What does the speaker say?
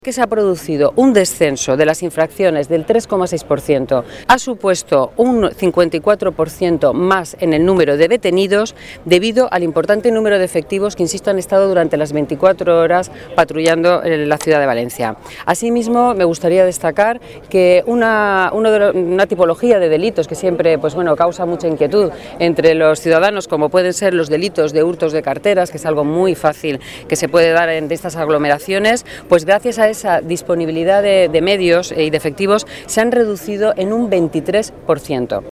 Que se ha producido un descenso de las infracciones del 3,6%, ha supuesto un 54% más en el número de detenidos debido al importante número de efectivos que, insisto, han estado durante las 24 horas patrullando en la ciudad de Valencia. Asimismo, me gustaría destacar que una tipología de delitos que siempre causa mucha inquietud entre los ciudadanos, como pueden ser los delitos de hurtos de carteras, que es algo muy fácil que se puede dar en estas aglomeraciones, pues gracias a esa disponibilidad de medios y de efectivos se han reducido en un 23%.